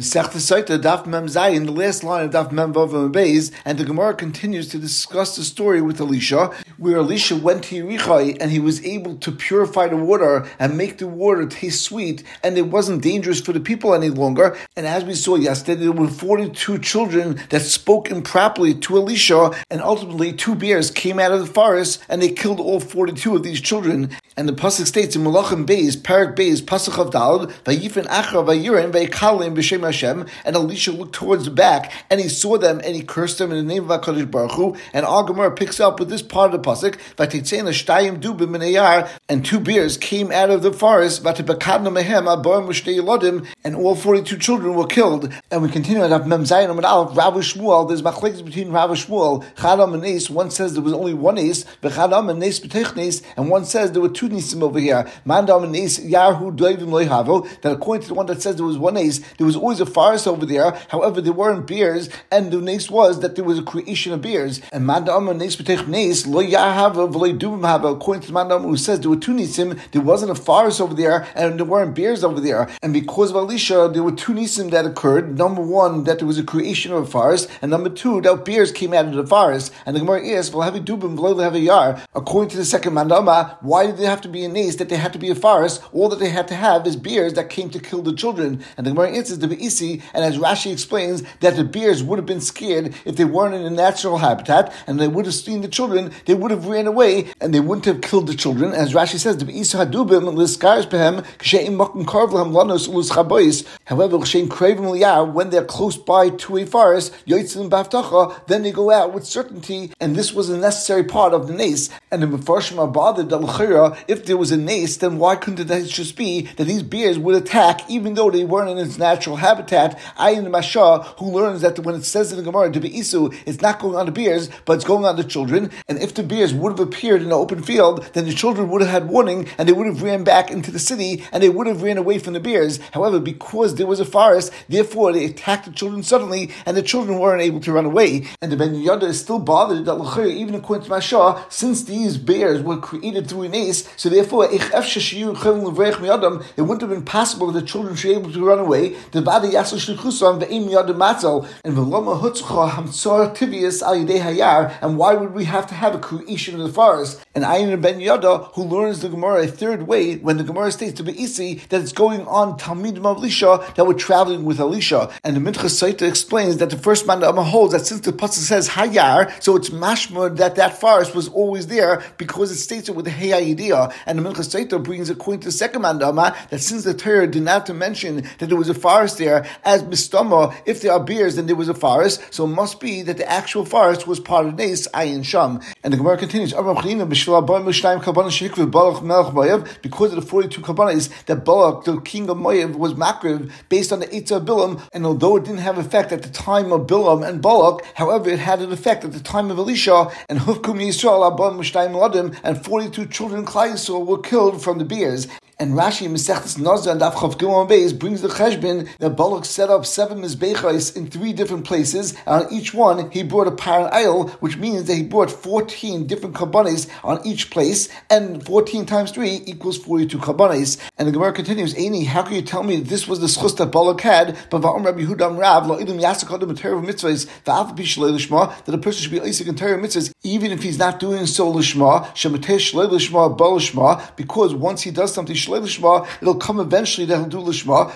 Masechta Sotah, Daf Mem Zayin, the last line of Daf Mem Vav Mem Beis, and the Gemara continues to discuss the story with Elisha, where Elisha went to Yerichai and he was able to purify the water and make the water taste sweet, and it wasn't dangerous for the people any longer. And as we saw yesterday, there were 42 children that spoke improperly to Elisha, and ultimately 2 bears came out of the forest and they killed all 42 of these children. And the pasuk states in Malachim Beis, Parak Beis, Pasuk of Dalad, Vayifen Achra Vayirin Vayikalim B'Shem Hashem, and Elisha looked towards the back and he saw them and he cursed them in the name of HaKadosh Baruch Hu. And our Gemara picks up with this part of the pasuk, Vateitzein Shtayim Dubim Minayar, and 2 bears came out of the forest, Vatebakadna Mehem Abar Mushtei Yodim, and all 42 children were killed. And we continue at Mem Zayin Amud Aleph, Rav Shmuel. There's machlekes between Rav Shmuel, Chadam and Nes. One says there was only one Nes, V'Chadam and Nes B'Tech Nes, and one says there were 2 Nesim over here. Mandam and Nes Yarhu Doivim Loihavo. That according to the one that says there was one Nes, there was always a forest over there. However, there weren't bears, and the Nes was that there was a creation of bears. And Mandam and Nes B'Tech Nes Lo Yarhava V'Lo Dubim Hava. According to Mandam, who says there were 2 Nesim, there wasn't a forest over there, and there weren't bears over there. And because of Elisha, there were 2 Nesim that occurred. Number 1, that there was a creation of a forest, and number 2, that bears came out of the forest. And the Gemara asks, "Well, have a dubim, v'lo have a yar." According to the second mandama, why did there have to be a nes that they had to be a forest? All that they had to have is bears that came to kill the children. And the Gemara answers the beisi, and as Rashi explains, that the bears would have been scared if they weren't in a natural habitat, and they would have seen the children, they would have ran away, and they wouldn't have killed the children. As Rashi says, the beisi hadubim l'skars behem k'she'im makom karv lahem lanos u'l'schabois. However, when they're close by to a forest, then they go out with certainty, and this was a necessary part of the nes. And the Mefarshim are bothered that if there was a nes, then why couldn't it just be that these bears would attack even though they weren't in its natural habitat? Ayin Masha, who learns that when it says in the Gemara to be Isu, it's not going on the bears, but it's going on the children. And if the bears would have appeared in the open field, then the children would have had warning, and they would have ran back into the city, and they would have ran away from the bears. However, because there was a forest, therefore they attacked the children suddenly, and the children weren't able to run away. And the Ben Yehoyada is still bothered that even according to Masha, since these bears were created through an ace, so therefore it wouldn't have been possible that the children should be able to run away. And why would we have to have a creation of the forest? And Ayin Ben Yehoyada, who learns the Gemara a third way, when the Gemara states to be isi, that it's going on Talmidim of Elisha that were traveling with Elisha. And the Minchas Sotah explains that the first man holds that since the pasuk says Hayar, so it's mashma that forest was always there because it states it with the Hayayidiyah. And the Minchas Sotah brings according to the second man that since the Torah did not to mention that there was a forest there, as Mistama, if there are bears, then there was a forest, so it must be that the actual forest was part of Nes Ayin Sham. And the Gemara continues, because of the 42 kabbanis that Balak, the king of Moav, was makriv based on the Eitzah of Bilam, and although it didn't have effect at the time of Bilam and Balak, however, it had an effect at the time of Elisha, and Hufkum Yisrael Abba Mushtayim Ladim, and 42 children Klai Yisrael were killed from the bears. And Rashi in Mesechtes Nazir and Daf Chav Gimel Beis brings the cheshbon that Balak set up 7 mizbechos in 3 different places, and on each one he brought a paran ayil, which means that he brought 14 different kabbanis on each place, and 14 times 3 equals 42 kabbanis. And the Gemara continues, Eini, how can you tell me that this was the schus that Balak had? But Va'om Rabbi Yehudam Rav lo idum yasakadam Torah mitzvahs va'af b'shlei lishma, that a person should be isaac in Torah mitzvahs even if he's not doing so lishma shemateh shlei lishma bal lishma, because once he does something lishma, it'll come eventually that he'll do lishma.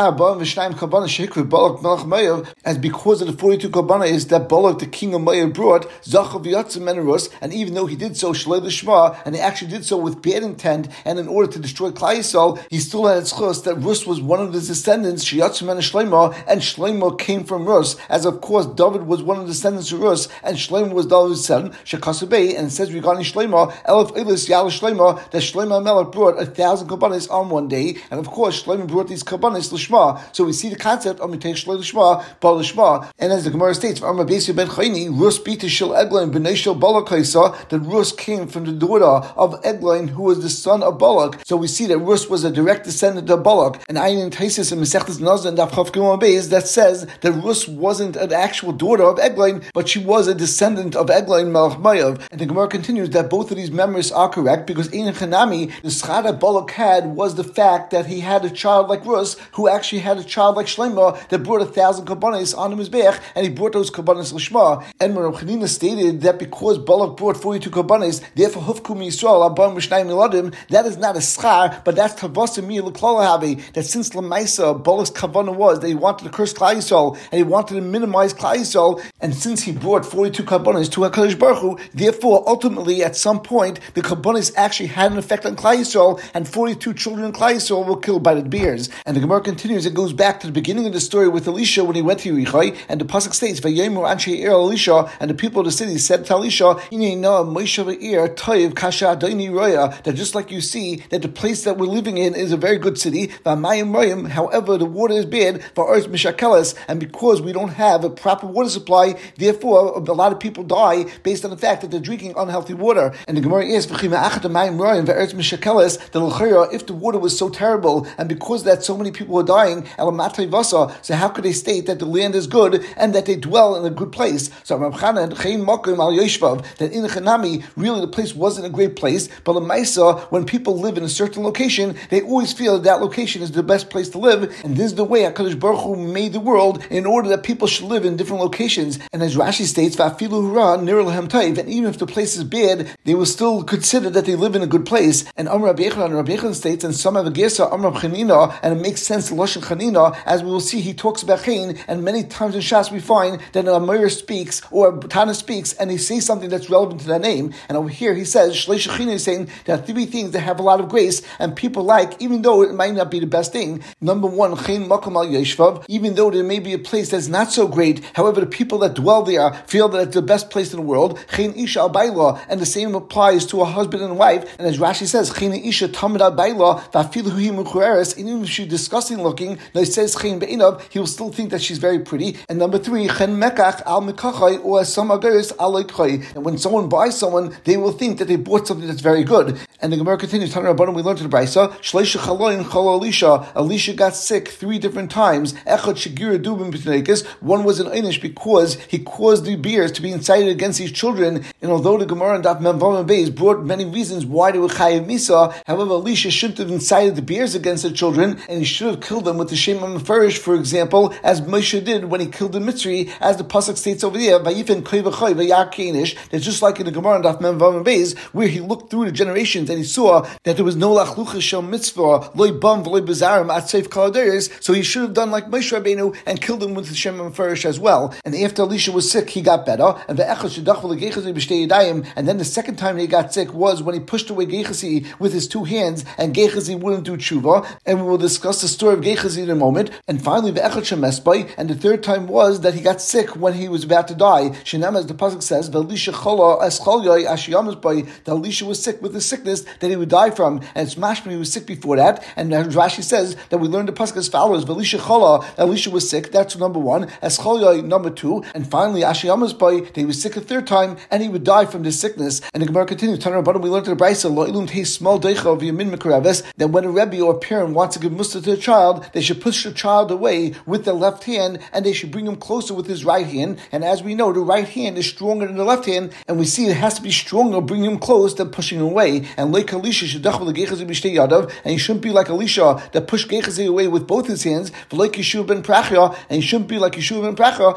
As because of the 42 kabbanis that Balak, the king of Moav, brought, and even though he did so shlei lishma, and he actually did so with bad intent, and in order to destroy Klai Yisrael, he still had tzchus that Rus was one of his descendants, and Shlomo came from Rus, as of course David was one of the descendants of Rus, and Shlomo was David's son, Shekasabei, and it says regarding Shlomo, Elif Elis Yal Shlomo, that Shlomo Melech brought 1,000 kabbanis on one day, and of course Shlomo brought these kabbanis l'shma. So we see the concept of mitech shloi l'shma, bal l'shma. And as the Gemara states, Amar Beis ben Chayni, Rus bita shel Eglain b'nei shel Balak kaisa, that Rus came from the daughter of Eglain, who was the son of Balak. So we see that Rus was a direct descendant of Balak. And Ayin Taisis and Mesechtes Nazir and Daf Chav Gimel Beis that says that Rus wasn't an actual daughter of Eglain, but she was a descendant of Eglain Melech Moav. And the Gemara continues that both of these memories are correct because Ein Chanami, the schar that Balak had was the fact that he had a child like Rus, who actually had a child like Shlomo that brought 1,000 korbanos on the Mizbeach, and he brought those korbanos l'shma. And when Rav Chanina stated that because Balak brought 42 korbanos, therefore hufku Yisrael abam mishnayim miladim, that is not a schar, but that's tavasim mi l'klal havi. That since Lamaisa Balak's kavanah was that he wanted to curse Klal Yisrael and he wanted to minimize Klal Yisrael, and since he brought 42 korbanos to HaKadosh Baruch Hu, therefore ultimately at some point the korbanos actually had an effect on Klal Yisrael, and 42 children in Klal Yisrael were killed by the bears. And the Gemara continues; it goes back to the beginning of the story with Elisha when he went to Yerichai, and the pasuk states, "Vayomer anshe ir Elisha," and the people of the city said to Elisha, that just like you see that the place that we're living in is a very good city, however the water is bad, and because we don't have a proper water supply, therefore a lot of people die based on the fact that they're drinking unhealthy water. And the Gemara is, if the water was so terrible, and because that so many people were dying, so how could they state that the land is good and that they dwell in a good place? So Rav Chana that in Chanami, really the place wasn't a great place, but Lamaisa, when people live in a certain location, they always feel that location is the best place to live, and this is the way HaKadosh Baruch Hu made the world in order that people should live in different locations. And as Rashi states, and even if the place is bad, they will still consider that they live in a good place. And Rabbi Yechon states, and some have a Gersa, Rab Chanina, and it makes sense to Lashon Chanina, as we will see, he talks about Chain, and many times in Shas we find that an Amir speaks, or Tana speaks, and they say something that's relevant to that name. And over here he says, Shleish Chanina is saying there are three things that have a lot of grace, and people like, even though it might not be the best thing. Number one, Chain Makom Al Yeshvav, even though there may be a place that's not so great, however the people that dwell there feel that it's the best place in the world. Chain Isha Al Baila, and the same applies to a husband and wife. And as Rashi says, Chain Isha Tamid Al Baila, Vafilu Hu Mucheres, and even if she's disgusting looking, no, it says Chain Be'inav, he will still think that she's very pretty. And number three, Chen Mekach Al Mekachai, or some Agaris Al Leichai, and when someone buys someone, they will think that they bought something that's very good. And the Gemara continues, Tana Rabbanan, we learned to the Brisa, Shleisha Chaloin Chal Elisha, Elisha got sick 3 different times. Echad Shagir Dubim B'Tnekes, one was an Einish because he caused the bears to be incited against these children. And although the Gemara and Daf Mem Vav Beis brought many reasons why they were Chayav Misa, however, Elisha shouldn't have incited the bears against the children, and he should have killed them with the Shem HaMeferish, for example, as Moshe did when he killed the Mitzri, as the pasuk states over there, Vayifen Koi V'Choi V'Yar Keinish. That's just like in the Gemara and Daf Mem Vav Beis, where he looked through the generations and he saw that there was no Lachlucha Shel Mitzvah, Loi Bam V'Loi Bezarim At Seif Kaladeris, so he should have done like Moshe Rabbeinu and killed him with the Shem HaMeferish as well. And after Elisha was sick, he got better. And then the second time he got sick was when he pushed away Gehazi with his 2 hands, and Gehazi wouldn't do tshuva. And we will discuss the story of Gehazi in a moment. And finally, and the third time was that he got sick when he was about to die. Shinam, as the pasuk says, that Elisha was sick with the sickness that he would die from, and it's mashma he was sick before that. And Rashi says that we learned the pasuk as follows: Elisha was sick. That's number 1. Escholya number 2, and finally Ashiyama's boy, that he was sick a third time, and he would die from this sickness. And the Gemara continues. Tana Rabbanan, we learned to the Brisa that when a Rebbe or a parent wants to give mussar to a child, they should push the child away with their left hand, and they should bring him closer with his right hand. And as we know, the right hand is stronger than the left hand, and we see it has to be stronger bringing him close than pushing him away. And like Elisha, and he shouldn't be like Elisha that pushed Gehazi away with both his hands. Like Yeshua ben Prachya, and he shouldn't be like Yeshua ben Prachya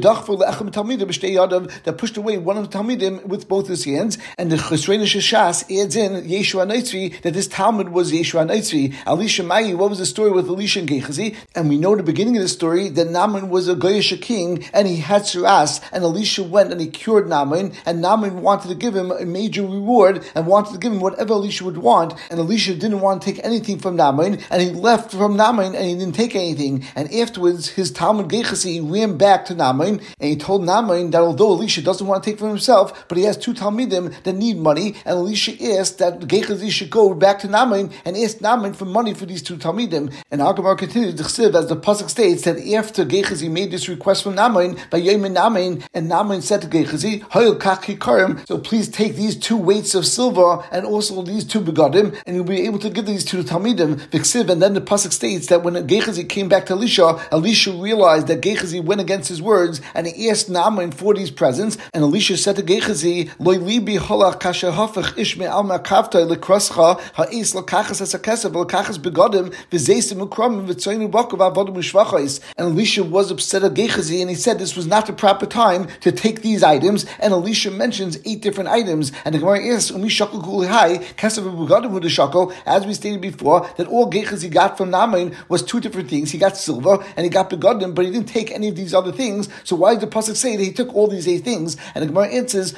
that pushed away one of the Talmidim with both his hands. And the Chesrei Shas adds in Yeshua Naitzvi, that this Talmud was Yeshua Naitzvi. Elisha Mayi, what was the story with Elisha and Gehazi? And we know the beginning of the story that Naaman was a Goyish king, and he had Suras, and Elisha went and he cured Naaman, and Naaman wanted to give him a major reward and wanted to give him whatever Elisha would want, and Elisha didn't want to take anything from Naaman, and he left from Naaman and he didn't take anything. And afterwards his Talmud Gehazi ran back to Naaman, and he told Naaman that although Elisha doesn't want to take for himself, but he has 2 Talmidim that need money, and Elisha asked that Gehazi should go back to Naaman and ask Naaman for money for these 2 Talmidim. And our Gemara continues, as the pasuk states, that after Gehazi made this request from Naaman, by Yemen Naaman, and Naaman said to Gehazi, so please take these 2 weights of silver and also these 2 begadim, and you'll be able to give these 2 Talmidim. And then the pasuk states that when Gehazi came back to Elisha realized that Gehazi went against his words, and he asked Naaman for these presents. And Elisha said to Gehazi, Loy libi halach kasher hafach ishme alma kavta lekrascha ha'is lakachas as a kesef, lakachas begodim, v'zeisim ukramim, v'tzoynu bakav avodim u'shvachos. And Elisha was upset at Gehazi, and he said this was not the proper time to take these items. And Elisha mentions 8 different items. And the Gemara asks, Umi shakol kulihai, kesef begodim hu shakol, as we stated before, that all Gehazi got from Naaman was 2 different things. He got silver and he got begodim, but he didn't take any of these other things. So why did the pasuk say that he took all these 8 things? And the Gemara answers,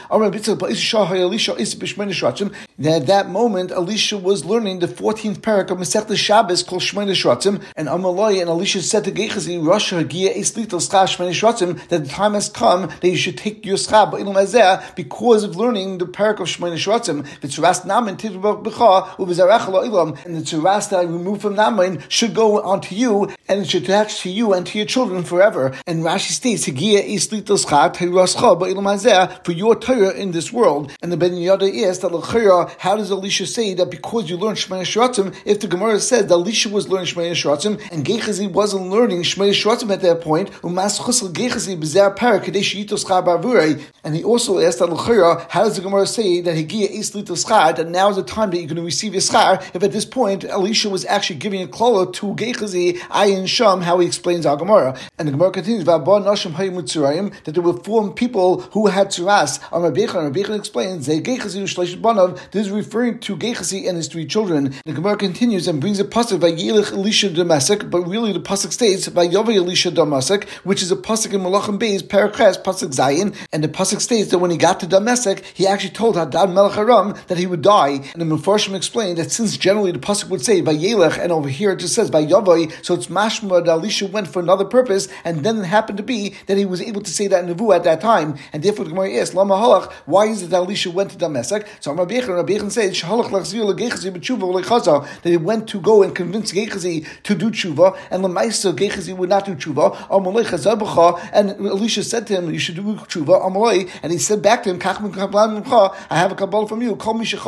that at that moment Elisha was learning the 14th parak of Masechta Shabbos called Shmona Shratzim, and Amalai and Elisha said to Gehazi, Rosh Hagia Eslita Schach Shmona Shratzim, that the time has come that you should take your schach because of learning the parak of Shmona Shratzim. The tzuras Naaman tidbach b'cha u'v'zarecha la'ilam, and the tzuras that I removed from Naaman should go onto you, and it should attach to you and to your children forever. And Rashi states, Hagia Eslita Schach Teirascha ba'ilam hazeh, for your Torah in this world. And the Ben Yada asked that how does Elisha say that because you learned Shmona Shratzim, if the Gemara says that Elisha was learning Shmona Shratzim and Gehazi wasn't learning Shmona Shratzim at that point, and he also asked that how does the Gemara say that that now is the time that you're going to receive your schar, if at this point Elisha was actually giving a klala to Gehazi, Ayin Sham, how he explains our Gemara. And the Gemara continues, that there were 4 people who had tzuras. Rabbi Yechon explains, this is referring to Gehazi and his 3 children. The Gemara continues and brings a pasuk Vayelech Elisha Damasek, but really the pasuk states Vayovei Elisha Damasek, which is a pasuk in Malachim Beis Parakhes pasuk Zayin, and the pasuk states that when he got to Damasek, he actually told Hadad Melech Aram that he would die. And the Mefarshim explained that since generally the pasuk would say Vayelech, and over here it just says Vayovei, so it's mashma that Elisha went for another purpose, and then it happened to be that he was able to say that nevuah at that time, and therefore the Gemara asks Lama Halach, why is it that Elisha went to Damasek? So Rabbi Yechon says that he went to go and convince Gehazi to do tshuva, and Lamaisa Gehazi would not do tshuva. And Elisha said to him, you should do tshuva. And he said back to him, I have a kabbalah from you,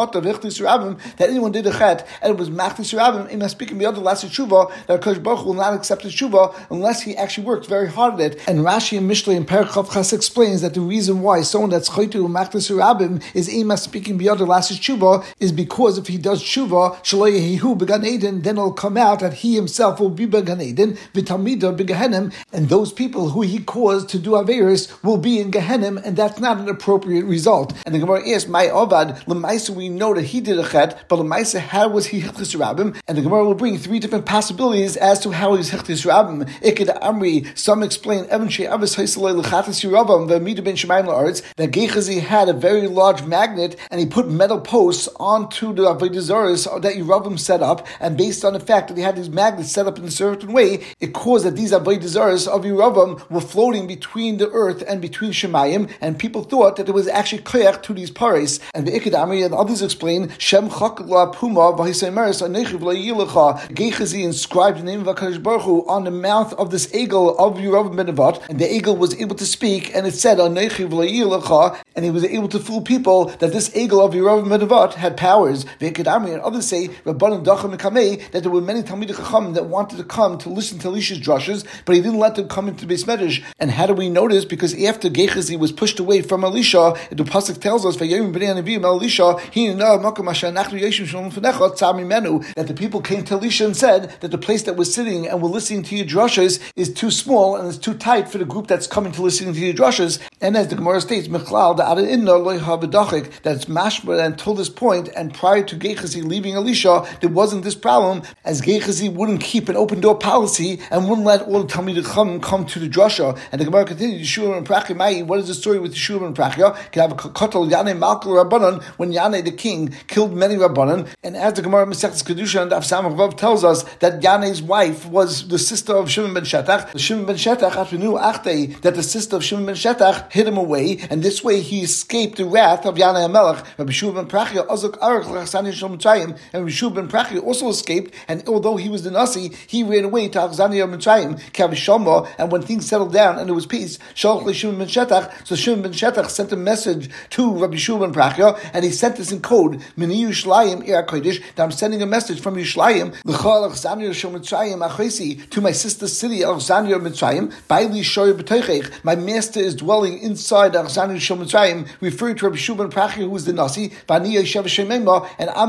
that anyone did a chet, and it was machtis rabim, in speaking the other last tshuva, that Kosh Baruch will not accept his tshuva unless he actually worked very hard at it. And Rashi and Mishlei in Perek Chav Chas explains that the reason why someone that's chaytu machtis rabim is speaking the other last tshuva is because if he does tshuva, shelo yehihu began Eden, then it'll come out that he himself will be began Eden, v'talmidah begehenim, and those people who he caused to do averis will be in Gehenim, and that's not an appropriate result. And the Gemara asks, "My Avad Lemaisa, we know that he did a chet, but Lemaisa, how was he hichtis rabim?" And the Gemara will bring 3 different possibilities as to how he was hichtis rabim. Iked Amri, some explain Evan she'avis haisalei lechatis yiravam v'amidu ben shemayim la'aretz, that Gehazi had a very large magnet and he put metal posts onto the avodah zaros that Yeravam set up, and based on the fact that he had these magnets set up in a certain way, it caused that these avodah zaros of Yeravam were floating between the earth and between Shemayim, and people thought that there was actually koyach to these paris. And the Iked Amri and others explain Shem Chak La Puma v'Hisaymeres Anechiv LaYilecha. Gehazi inscribed the name of HaKadosh Baruch Hu on the mouth of this eagle of Yeravam ben Nevat, and the eagle was able to speak, and it said Anechiv LaYilecha, and he was able to fool people that this eagle of Yeravam ben Nevat had powers. The Iked Amri and others say Rabbanan Dacham Mekamei, that there were many Talmidei Chacham that wanted to come to listen to Elisha's drushes, but he didn't let them come into Beis Medrash. And how do we know this? Because after Gehazi was pushed away from Elisha, the pasuk tells us that the people came to Elisha and said that the place that we're sitting and we're listening to your drushes is too small and it's too tight for the group that's coming to listen to your drushes. And as the Gemara states, that's mashma until this point, and prior to Gehazi leaving Elisha, there wasn't this problem, as Gehazi wouldn't keep an open door policy and wouldn't let all the Talmidei Chacham come to the drasha. And the Gemara continues, Yeshua ben Prachia, what is the story with Yeshua ben Prachia? Can have a kotel Yanei Malkul Rabbanan, when Yanei the king killed many Rabbanan, and as the Gemara Masechtas Kedusha and Daf Samach Vav tells us that Yanei's wife was the sister of Shimon ben Shetach. Shimon ben Shetach, after knew Achtei that the sister of Shimon ben Shetach hid him away, and this way he escaped the wrath of Yanei HaMelech. Rabbi Yeshua ben Prachia Azuk Arach L'Achzania Shel Mitzrayim, and Rabbi Yeshua ben Prachia also escaped, and although he was the Nasi, he ran away to Achzania Mitzrayim, Kavishama, and when things settled down and there was peace, Shalach Shimon ben Shetach, so Shimon ben Shetach sent a message to Rabbi Yeshua ben Prachia, and he sent this in code, Mini Yishlayim Ir Kodesh, that I'm sending a message from Yishlayim, L'chal Achzania Shel Mitzrayim Achesi, to my sister city Achzania Mitzrayim, Baili Shoy B'Teichech, my master is dwelling inside Achzania Shel Mitzrayim, referring to Rabbi Yeshua ben Prachia, who is the Nasi, Vani Yeshev Shemema, and I'm sitting by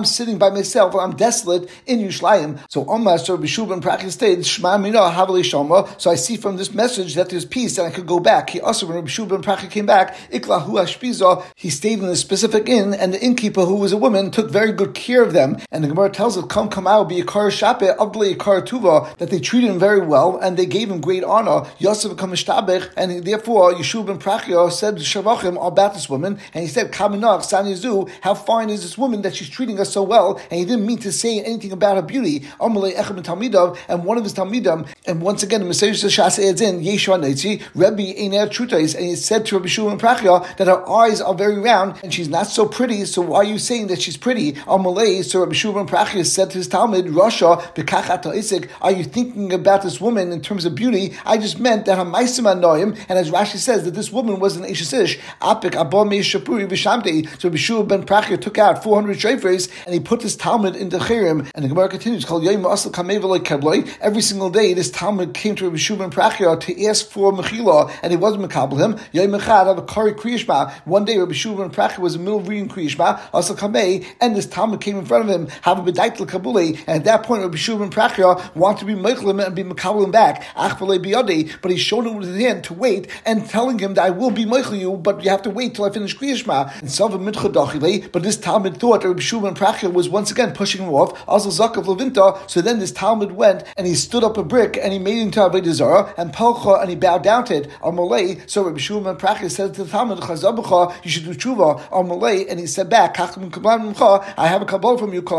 myself, and I'm desolate in Yerushalayim. So Omar, so Rabbi Shua ben Prachya stated, Shema Mina Havali Shama. So I see from this message that there's peace and I could go back. He also, when Rabbi Shua ben Prachya came back, Iklahu Ashpiza, he stayed in a specific inn, and the innkeeper, who was a woman, took very good care of them. And the Gemara tells us, come out, be a kar shape, abli a kar tuva, that they treated him very well and they gave him great honor. Yosef kamishtabech, and therefore Yeshua ben Prachya said to Shavachim about this woman, and he said, Kaminach Sanizu, how fine is this woman that she's treating us so well? And he didn't mean to say anything about her beauty. Amalei Echem and Talmidav, and one of his Talmidim, and once again the Messiah Shas adds in Yeshua Neitzi, Rebbe Einer Trutais, and he said to Rabbi Shua ben Prachya that her eyes are very round and she's not so pretty. So why are you saying that she's pretty? Amalei, so Rabbi Shua ben Prachya said to his Talmud, Rasha Bekachata Isik, are you thinking about this woman in terms of beauty? I just meant that her Maisim Anoim, and as Rashi says that this woman was an Eishes Ish, Apik Abba Mei Shapuri Vishamti. So Rabbi Shua ben Prachya took out 400 shofars and he put this Talmud into Chirim. And the Gemara continues, called Yom Asal Kamei V'Loi Kebloi. Every single day this Talmud came to Rabbi Shua ben Prachya to ask for Mechila, and he wasn't Mekabel him. Yom Echad have a Kari Kriyishma. One day Rabbi Shua ben Prachya was in the middle of reading Kriyishma, Asal Kamei, and this Talmud came in front of him, have a B'daitel Kabuli, and at that point Rabbi Shua ben Prachya wanted to be Mechlim and be Mekabel him back. Ach V'Lei Biyadi, but he showed him with his hand to wait, and telling him that I will be Mechel you, but you have to wait till I finish Kriyishma. And Salva Mitcha Dachile, but this Talmud thought that Rabbi Shua ben Prachya was once again pushing him off. Also Zakav Levinta. So then this Talmud went and he stood up a brick and he made it into Avodah Zarah and Palcha, and he bowed down to it. Amalei. So Rabbi Shua ben Prachya said to the Talmud, Chazabacha, you should do tshuva. Amalei, and he said back, I have a kabbalah from you,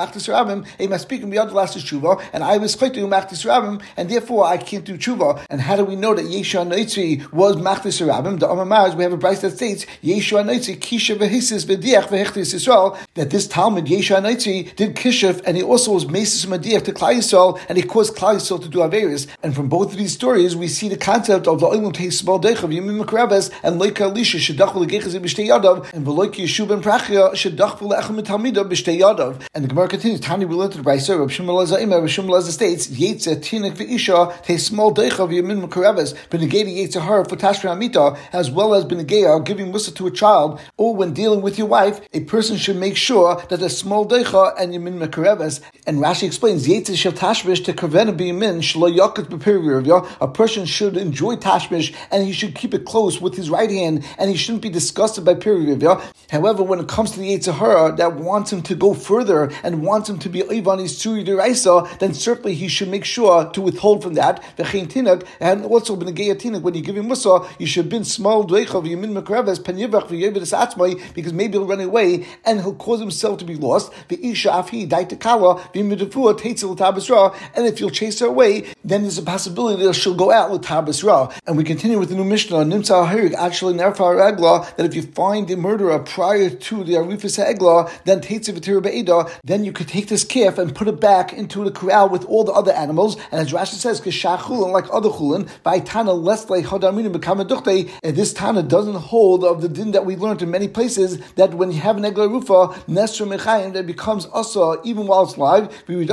and I was and therefore I can't do tshuva. And how do we know that Yeshua Noitzi was Machtis Rabim? The Amamaz, we have a Bryce that states Yeshua Noitzi Kisha v'Hisis v'Diach v'Hechtis Yisrael, that this Talmud Yeshua Noitzi did Kishuf, and he also was Mesis Madiach to Klal Yisrael, and he caused Klal Yisrael to do Averis. And from both of these stories, we see the concept of the Olam Teisbal Dechav Yemim Mekreves and Loika Elisha Shedach V'Legechaz B'Shtei Yadav and V'Loika Yeshua ben Prachya Shedach V'Lechem Talmidav B'Shtei Yadav. And the Gemara continues. Tani we learned to the Bryce. Rabbi Shmuel Lazar Rabbi Shmuel Lazar states Yetze Tinik V'Isha Teismal Dechav Yemim Mekreves Benegedi Yetze Har for Tashra Amita, as well as Benegeya giving musa to a child, or when dealing with your wife, a person should make sure that the small Decha and Yemin Mekareves. And Rashi explains Yetze Shel Tashmish to Kavena B'Yemin Shlo Yakat B'Pirivya. A person should enjoy Tashmish and he should keep it close with his right hand, and he shouldn't be disgusted by Pirivya. However, when it comes to the Yetzer Hara that wants him to go further and wants him to be Ivan Isuri Deraisa, then certainly he should make sure to withhold from that. And also Benegeya Tinak, when you give him musa, you should be small Deichav Yemin Mekareves Penyivach V'Yevidas Atzmai, because maybe he'll run away and he'll cause himself to be lost. V'Isha Afi Daitakala V'Midafua Teitzel Tabasra, and if you'll chase her away, then there's a possibility that she'll go out with Tabasra. And we continue with the new Mishnah, Nimtza Harig, actually Nerfar Egla, that if you find the murderer prior to the Arifas Egla, then Teitzel V'Tira Be'eda, then you could take this calf and put it back into the corral with all the other animals. And as Rashi says, Kishachulin, like other chulin, by Tana less like Hadamina become a duchte, and this Tana doesn't hold of the din that we learned in many places, that when you have an Egla Rufa, Nesra Mechayim, that becomes Asa even while it's live,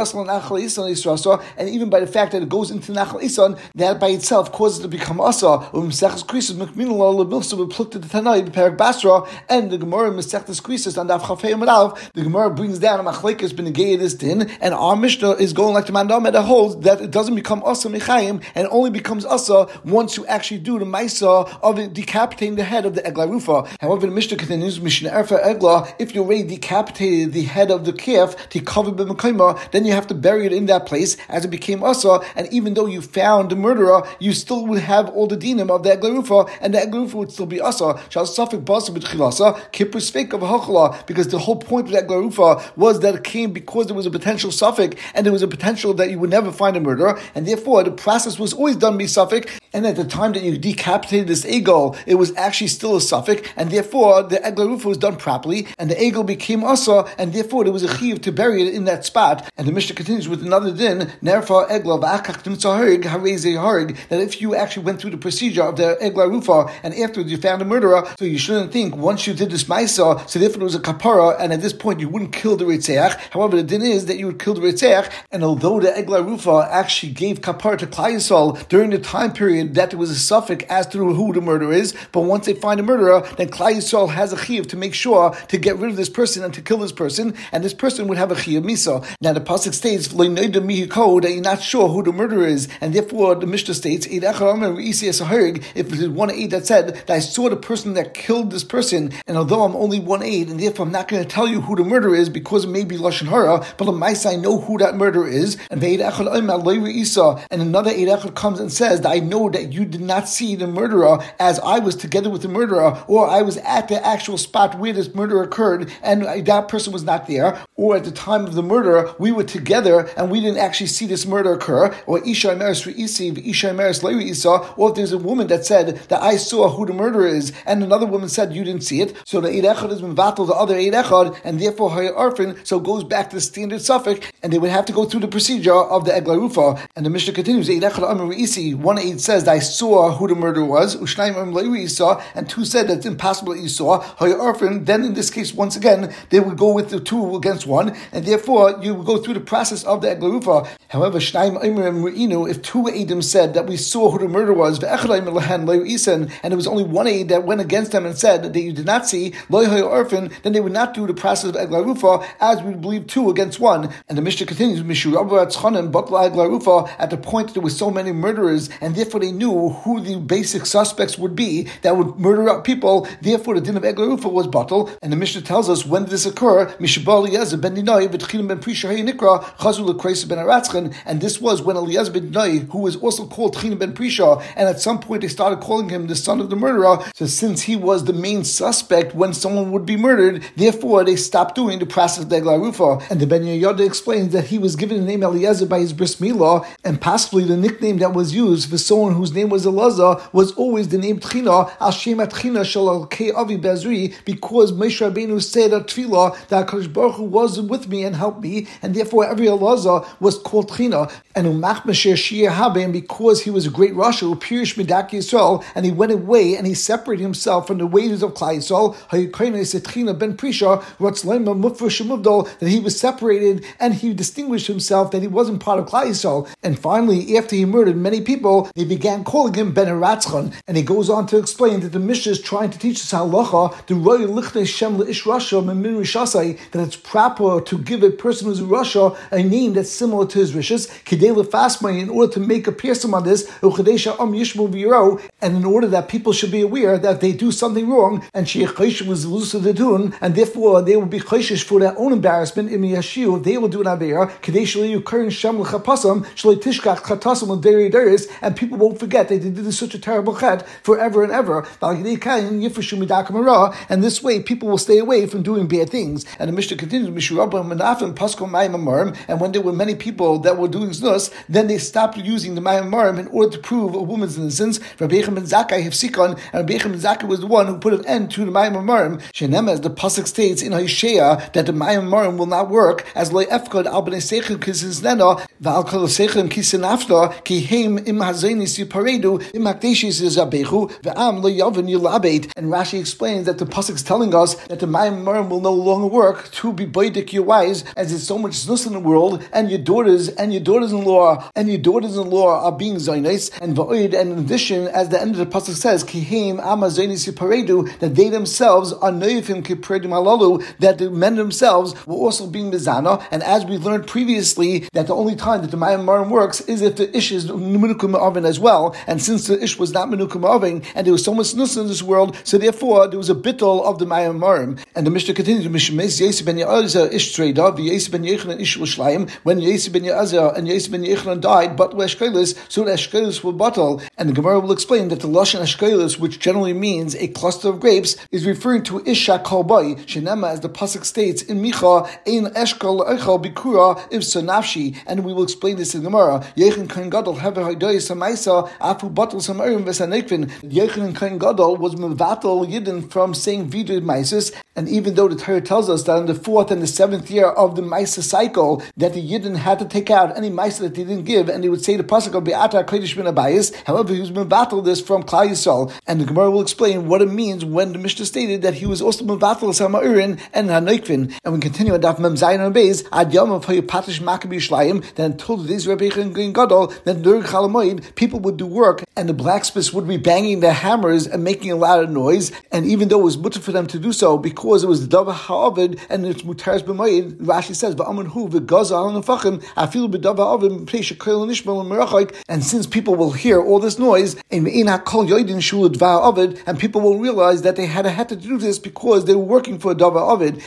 and even by the fact that it goes into Nachal Isan, that by itself causes it to become Asa. And the Gemara Mesechtes Krisis and the Gemara brings down a machlekes benegei this din, and our Mishnah is going like the Mandam that holds that it doesn't become Asa Mechayim and only becomes Asa once you actually do the Maisa of it decapitating the head of the Egla Rufa. However, the Mishnah continues, Mishnah Erfa Egla, if you already decapitated the head of the calf to cover b'mekayma, then you have to bury it in that place as it became Asa, and even though you found the murderer, you still would have all the dinim of the Egla Rufa, and the Egla Rufa would still be Asa. Shal Safik Basa b'tchilasa, Kippur Sveik of Hachla, because the whole point of the Egla Rufa was that it came because there was a potential suffix, and there was a potential that you would never find a murderer, and therefore the process was always done by suffix, and at the time that you decapitated this egel, it was actually still a suffix, and therefore the Egla Rufa was done properly, and the egel became Asa, and therefore there was a chiv to bury it in that spot. And the Mishnah continues with another din, Nerfa Egla v'akach nimtza harig harei harig, that if you actually went through the procedure of the Egla Rufa, and afterwards you found a murderer, so you shouldn't think once you did this Maisa, so therefore it was a kapara, and at this point you wouldn't kill the Ritzeach. However, the din is that you would kill the Ritzeach, and although the Egla Rufa actually gave kapara to Klal Yisrael during the time period that there was a suffix as to who the murderer is, but once they find a murderer, then Klal Yisrael has a chiv to make sure to get rid of this person and to kill this person, and this person would have a chiyuv misa. Now the pasuk states that you're not sure who the murderer is, and therefore the Mishnah states if there's one aid that said that I saw the person that killed this person, and although I'm only one aid, and therefore I'm not going to tell you who the murderer is because it may be lashon hara, but l'maisa I know who that murderer is. And another aid echad comes and says that I know that you did not see the murderer as I was together with the murderer, or I was at the actual spot where this murder occurred and that person was not there, or at the time of the murder we were together and we didn't actually see this murder occur, or Isha Imeris Re'isi, Isha Imeris Le'Re'isa, or if there's a woman that said that I saw who the murderer is and another woman said you didn't see it, so the Eid Echad has been vatal the other Eid Echad, and therefore Hayat Arfin, so goes back to the standard suffix, and they would have to go through the procedure of the Egla Rufa. And the Mishnah continues, Eid Echad Amar Re'isi, one Eid says that I saw who the murderer was, Ushnaim Am Le'Re'isa, and two said that it's impossible that you saw Hayat Arfin. Then in this case, once again, they would go with the two against one, and therefore you would go through the process of the Egla Rufa. However, if two Eidim said that we saw who the murderer was, and there was only one Eid that went against them and said that you did not see, then they would not do the process of Egla Rufa, as we believe two against one. And the Mishnah continues, at the point that there were so many murderers, and therefore they knew who the basic suspects would be that would murder up people, therefore the din of Egla Rufa was batal. And the Mishnah tells us when did this occur, and this was when Eliezer ben Dinai, who was also called China ben Prisha, and at some point they started calling him the son of the murderer. So since he was the main suspect when someone would be murdered, therefore they stopped doing the process of Egla Rufa. And the Ben Yehoyada explains that he was given the name Eliezer by his bris milah, and possibly the nickname that was used for someone whose name was Elazar was always the name Tchina, al shem Tchina shel Elkei Avi Bezri, because Moshe Rabbeinu said at Tefillah that HaKadosh Baruch Hu was with me and helped me, and therefore every Elazar was called Tchina. And because he was a great Rasha, Pirish Midak Yisrael, and he went away and he separated himself from the waves of Klal Yisrael, ben Prisha, that he was separated and he distinguished himself that he wasn't part of Klal Yisrael. And finally, after he murdered many people, they began calling him Ben Aratzchan. And he goes on to explain that the Mishnah is trying to teach us halacha, that it's proper to give a person who's a Rasha a name that's similar to his rishas, in order to make a piercing on this, and in order that people should be aware that they do something wrong, and was and therefore they will be chayshish for their own embarrassment. They will do an avera, and people won't forget that they did such a terrible chet forever and ever. And this way people will stay away from doing bad things. And the Mishnah continues, and when there were many people that were doing znus, then they stopped using the Mayim Marim in order to prove a woman's innocence. Rabbi Yechon ben Zakkai Hefsikon, and Rabbi Yechon ben Zakkai was the one who put an end to the Mayim Marim. Shenem, as the pasuk states in Hosea, that the Mayim Marim will not work, as loy efkod al bnei seichim kisinznena v'al kol seichim kisinafta ki heim im hazenis yiparedu im hakdeshis yizabechu ve'am lo yavin yilabed. And Rashi explains that the pasuk is telling us that the Mayim Marim will no longer work to be boidik your wives, as there's so much znus in the world, and your daughters-in-law are being zaynis, and va'oid, and in addition, as the end of the pasuk says, kiheim ama zaynis yiparedu, that they themselves are noyifim kiparedu malalu, that the men themselves were also being mizana. And as we learned previously, that the only time that the Mayim Marim works is if the ish is menukum ma'avin as well. And since the ish was not menukum ma'avin, and there was so much nus in this world, so therefore there was a bittul of the Mayim Marim. And the Mishnah continues, Mishemes Yosef ben Yehoyada ish treda, v'Yosef ben Yochanan ish Yerushalayim, when Yosef ben Yehoyada and Yosef ben Yochanan died, but Eshkelis, so the Eshkelis were bottled. And the Gemara will explain that the Lashon Eshkelis, which generally means a cluster of grapes, is referring to Isha Kalbai, Shenema, as the pasuk states in Micha, Ein Eshkel Echel Bikura Ivsa Nafshi. And we will explain this in the Gemara. Yechin Kohen Gadol Hever Hadoy Samaisa Afu Bottle Samarim Vesanekvin. Yechin Kohen Gadol was Mevatel Yidden from saying Vidud Maisis. And even though the Torah tells us that in the 4th and the 7th year of the Maisa cycle, that the Yidden had to take out any Maisa that they didn't give, and they would say the pasuk of Be'ata Kodesh Min Abayis. However, he was mevatel this from Klal Yisrael, and the Gemara will explain what it means when the Mishnah stated that he was also mevatel Sama'irin and Hanoikvin. And we continue on Daf Mem Zayin Beis Ad Yom of Hayupatish Maccabi Shlayim. Then until the days of Rabbi Yechon Gadol, then during Chalamoid, people would do work, and the blacksmiths would be banging their hammers and making a lot of noise. And even though it was mutter for them to do so, because it was the Davar Ha'avid, and it's mutaris b'mayid. Rashi says, "Va'amun hu v'gaza al nefachim afilu b'dava avim pnei shekol nishmal merachik." And since people will hear all this noise, and people will realize that they had to do this because they were working for a davar avid.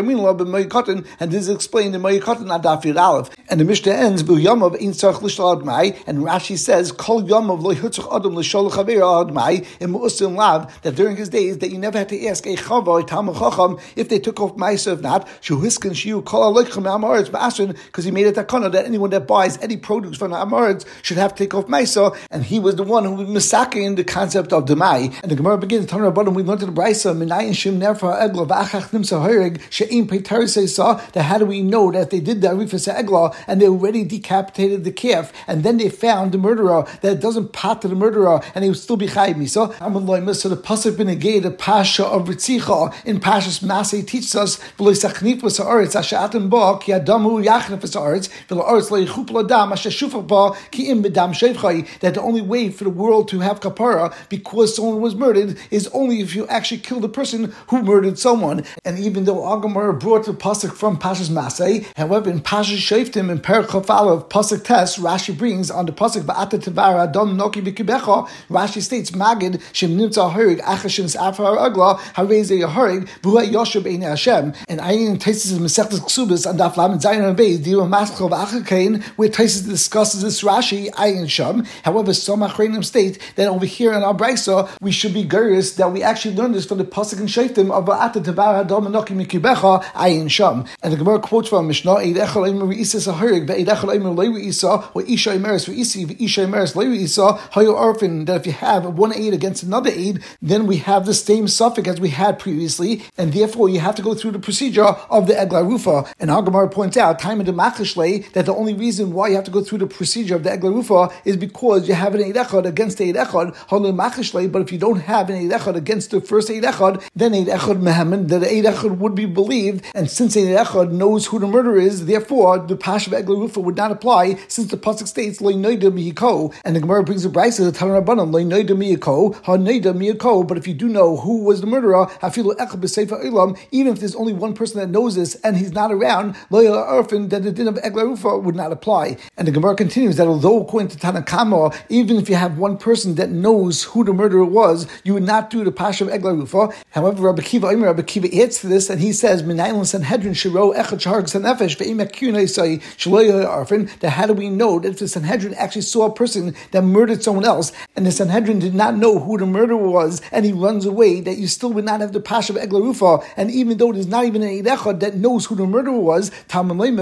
And this is explained in Mayikatan Adaf Yud Aleph. And the Mishnah ends b'yamav ein tzarich lishlal admai. And Rashi says, "Kol yamav lo yitzach adam l'shol chaver admai im usim lav." That during his days that you never had to ask a chava tam chacham if they took off ma'aser. If not, shuhiskin shiu kol aleichem amaretz ba'asrin, because he made a takana that anyone that buys any produce from the amaretz should have to take off ma'aser, and he was the one who was misaking the concept of demai. And the Gemara begins, Tanur Rabbanim, we learned in the Brisa, Minayin shim nerfa egla v'achach nimsa harig she'im peitaris saw, that how do we know that they did the arifas egla and they already decapitated the calf, and then they found the murderer, that it doesn't pot to the murderer and he would still be chayiv misa. So the pasuk benegay, the pasha of Ritzicha in Pashas Masei teaches us v'lo sachnif v'sa'aretz ashatim ba ki adamu yachnif v'sa'aretz v'lo aretz lo yichup l'adam asher shufach ba ki im b'dam shevchai, that the only way for the world to have kapara because someone was murdered is only if you actually kill the person who murdered someone. And even though Agamar brought the pasuk from Pashas Masei, however in Pashas Shoftim in Perek Chaf Aleph pasuk Tes, Rashi brings on the pasuk Ba'ata Tevara Adam Noki B'Kibecha, Rashi states Magid Shem Nimtza Harig Achashin Safar Agla Hareze Yaharig V'Hu Yosheb Ein Hashem. And Ayin Taisis in Masechtas Ksubas and Daf Lamed Zayin and Beis Diva Maschal V'Achakain, where Taisis discusses this Rashi Ayin Sham. However, some Achreinim state that over here in our Brisa we should be curious that we actually learned this from the pasuk and Shoftim of Ba'ata Tevara Adam Noki B'Kibecha Ayin Sham. And the Gemara quotes from Mishnah Eidechal Eimer Re'isa Saharig Ve'eidechal Eimer Lei Re'isa or Isha Imeres Re'isi V'Isha Imeres Lei Re'isa Hayo Orphan, that if you have one aid against another aid, then we have the same suffix as we had previously, and therefore you have to go through the procedure of the Egla Rufa. And our Gemara points out, time in the Machishle, that the only reason why you have to go through the procedure of the Egla Rufa is because you have an Eid Echad against the Eid Echad, Halil Machishle, but if you don't have an Eid Echad against the first Eid Echad, then Eid Echad Mehaman, that the Eid Echad would be believed, and since Eid Echad knows who the murderer is, therefore the Pash of Egla Rufa would not apply, since the pasuk states Lo Noida Miyiko, and the Gemara brings a brisa the Tanur Rabbanim Lo Noida Miyiko Ha Noida Miyiko. But if you do know who was the murderer, Hafilu Echad B'Sefer Olam, even if there's only one person that knows this and he's not around, Lo Yala Orphan, that the din of Egla Rufa would not apply. And the Gemara continues that although according to Tanakama, even if you have one person that knows who the murderer was, you would not do the Pash of Egla Rufa. However, Rabbi Kiva adds to this, and he says Minayin Sanhedrin Shiro Echad Shaharg Sanefesh Ve'imek Kunei Say Shlo Yala Orphan, that how do we know that if the Sanhedrin actually saw a person that murdered someone else, and the Sanhedrin did not know who the murderer was, and he runs away, that you still would not have the Pasha of Egla Rufa? And even though there's not even an Eid Echad that knows who the murderer was, that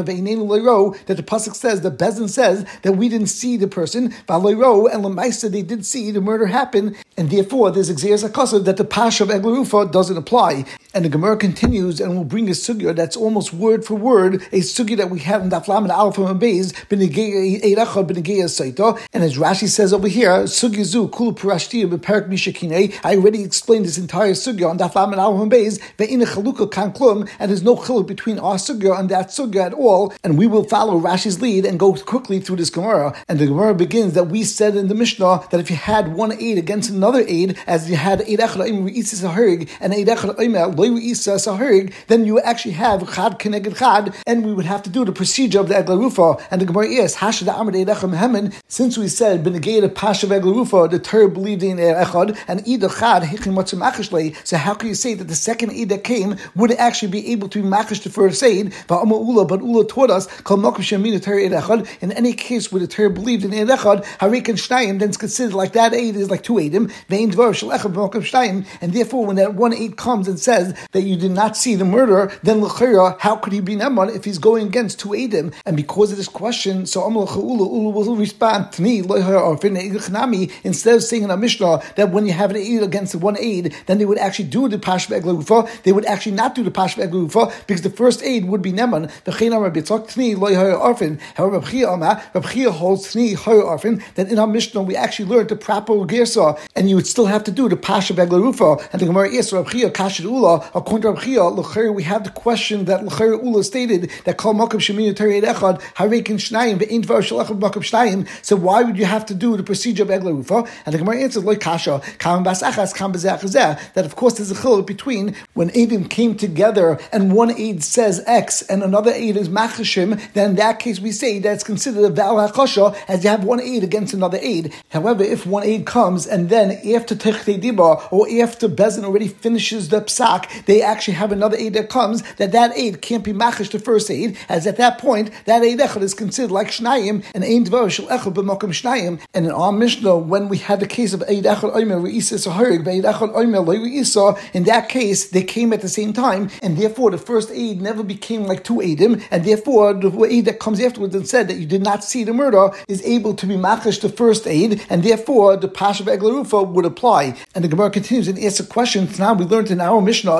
the pasuk says, the Bezdin says that we didn't see the person, and Lamaisa they did see the murder happen, and therefore there's Exeris HaKasav that the Pasha of Egla Rufa doesn't apply. And the Gemara continues and will bring a sugya that's almost word for word a sugya that we have in Daf Lamed Aleph and Beis B'Negei Eid Echad B'Negei Saita. And as Rashi says over here, sugya zu kul purashti b'Perek Mishakinei. I already explained this entire sugya on Daf Lamed Aleph and Beis Ve'ina Chaluka Kan Klum, and there's no chiluk between our sugya and that sugya at all. And we will follow Rashi's lead and go quickly through this Gemara. And the Gemara begins that we said in the Mishnah that if you had one aid against another aid, as you had Eid Echad Omer Re'isa Saharig and Eid Echad Omer Lo Re'isa Saharig, then you actually have Chad Keneged Chad, and we would have to do the procedure of the Egla Rufa. And the Gemara is Hashad Amar Eid Echad Mehemen, since we said B'Negei the Pasha of Egla Rufa, the Torah believed in Eid Echad, and Eid Echad Hichin Matzim Machishlei. So how can you say that the second aid that came would actually be able to be machish the first aid? But Ula taught us Kol Makom Shemina Torah Eid Echad. In any case where the Torah believed in Eid Echad, Harik and Shnayim, then it's considered like that aid is like two aidim. Vein Dvar Shel Echad B'Makom Shnayim, and therefore when that one aid comes and says that you did not see the murderer, then l'chira, how could he be Neman if he's going against two aidim? And because of this question, so Ula will respond to me instead of saying in a Mishnah that when you have an aid against one aid, then they would actually do the Pash of Egla Rufa. They would actually not do the Pash of Egla Rufa because the first aid would be Neman. However, Reb Chia holds that in our Mishnah we actually learned the proper Gersa, and you would still have to do the Pash of Egla Rufa. And the Gemara is Reb Chia Kashid Ula. According to Reb Chia, l'chayr we have the question that l'chayr Ula stated that Kol Makom Shemina Torah Eid Echad Harik and Shnayim Ve'in Dvar Shel Echad B'Makom Shnayim. So why would you have to do the procedure of Egla Rufa? And the Gemara answers Loi Kasha Kam Bas Achas Kam B'Zeh Achazeh, that of course there's a chiluk between when Eidim came together and one aid says X and another aid is machashim, then in that case we say that's considered a val hakasha, as you have one aid against another aid. However, if one aid comes and then after techtei diba or after Bezin already finishes the psak, they actually have another aid that comes, that aid can't be machash the first aid, as at that point that aid echad is considered like shnayim, and ein dvar shel echad b'makom shnayim. And in our Mishnah, when we had the case of aid echad omer reisa saharig, aid echad omer loy reisa, in that case they came at the same time, and therefore the first aid never became like two aidim, and therefore the aid that comes afterwards and said that you did not see the murder is able to be machash the first aid, and therefore the pasha of eglarufa would apply. And the Gemara continues and asks a question. Now we learned in our Mishnah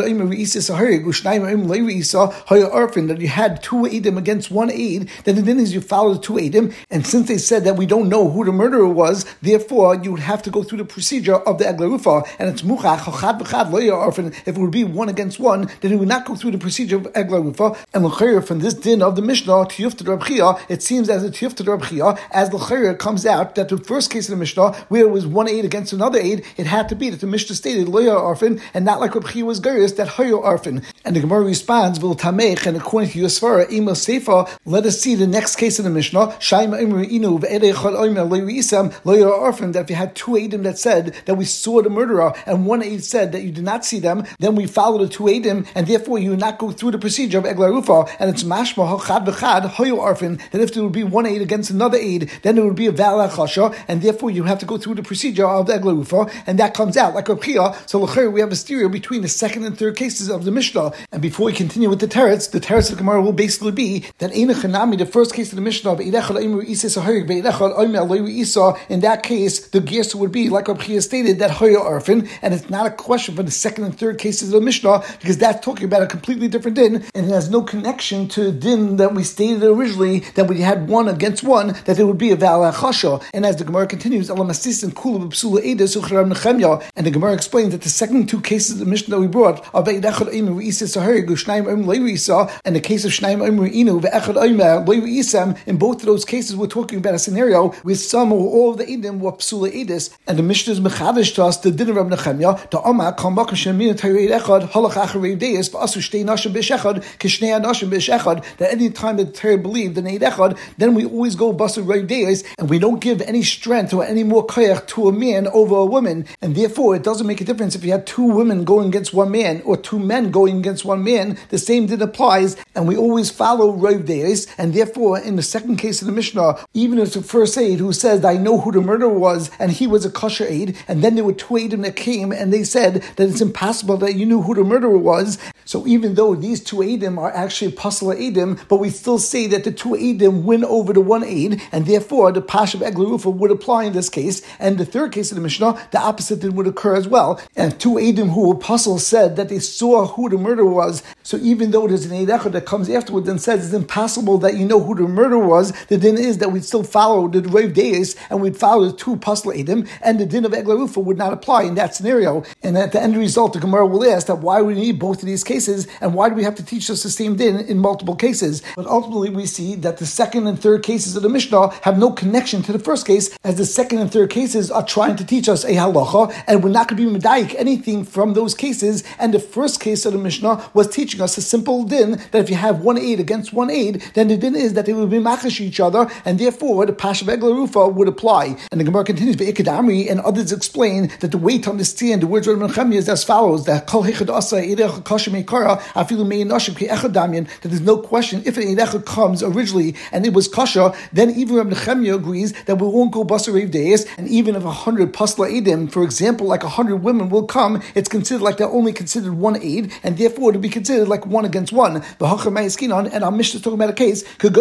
that you had two aidim against one aid, then the din is you follow the two aidim, and since they said that we don't know who the murderer was, therefore you would have to go through the procedure of the eglarufa, and it's muchach chachad v'chad lo yarfin. If it would be one against one, then it would not go through the procedure of eglarufa. And l'chayr from this din of the Mishnah tiyufta Rab Chia, it seems as a tiyufta Rab Chia, as l'chayr comes out that the first case of the Mishnah where it was one aid against another aid, it had to be that the Mishnah stated lo yarfin, and not like Rab Chia was gurius that hoyo arfin. And the Gemara responds, "V'l tamech," and according to Yosvara, Ema Seifa, let us see the next case in the Mishnah. Shaima Imri Inu ve'edechad omer lo yisam lo yarfin. That if you had two aidim that said that we saw the murderer, and one aid said that you did not see them, then we follow the two aidim, and therefore you would not go through the procedure of eglarufa. And it's mashma hachad v'chad hoyo arfin. That if there would be one aid against another aid, then it would be a val chasha, and therefore you have to go through the procedure of the eglarufa, and that comes out like Rab Chia. So l'chayr we have a stereo between the second and third cases of the Mishnah. And before we continue with the teretz of the Gemara will basically be that Einachanami, the first case of the Mishnah of in that case the gersa would be like Rab Chia stated that hoya arfin, and it's not a question for the second and third cases of the Mishnah, because that's talking about a completely different din, and it has no connection to the din that we stated originally, that we had one against one, that it would be a val chasha. And as the Gemara continues, and the Gemara explains that the second two cases of the Mishnah that we brought are and the case of Shnaim Omer Inu ve'echad Omer lo yisam. In both of those cases, we're talking about a scenario with some or all of the Eidim were psula Eidis, and the Mishnah is mechadish to us the din of Rab Nechemya the Omar kol makom shemin tayreid echad halach acharei deis v'asu shtei nashim b'shechad kishnei nashim b'shechad. That any time that the Torah believed in Eid Echad, then we always go basu reiv deis, and we don't give any strength or any more koyach to a man over a woman, and therefore it doesn't make a difference if you had two women going against one man or two men going against one man. The same din applies, and we always follow Rav Deis, and therefore in the second case of the Mishnah, even if the first aid who says I know who the murderer was and he was a kosher aid, and then there were two aidim that came and they said that it's impossible that you knew who the murderer was, so even though these two aidim are actually pasla aidim, but we still say that the two aidim win over the one aid, and therefore the pash of eglarufa would apply in this case. And the third case of the Mishnah, the opposite din would occur as well, and two aidim who were pasal said that they saw who the murderer was. So even though there's an Eid Echad that comes afterwards and says it's impossible that you know who the murderer was, the din is that we'd still follow the Rav Deis, and we'd follow the two pasla aidim, and the din of eglarufa would not apply in that scenario. And at the end result, the Gemara will ask that why we need both of these cases, and why do we have to teach us the same din in multiple cases? But ultimately we see that the second and third cases of the Mishnah have no connection to the first case, as the second and third cases are trying to teach us a halacha, and we're not going to be medayik anything from those cases. And the first case of the Mishnah was teaching us a simple din that if you have one aid against one aid, then the din is that they will be machash each other, and therefore the pash of eglarufa would apply. And the Gemara continues, Be'ikadamri, and others explain that the way to understand the words of Reb Nechemya is as follows: that kol hechad asa eidech kashim eikara afilu mei nashim ki echad damyan. That there's no question if an eidech comes originally and it was kasha, then even Reb Nechemya agrees that we won't go basar reiv deis, and even if 100 pasla aidim, for example, like 100 women will come, it's considered like they're only considered one aid, and therefore to be considered like one against one. And our Mishnah is talking about a case that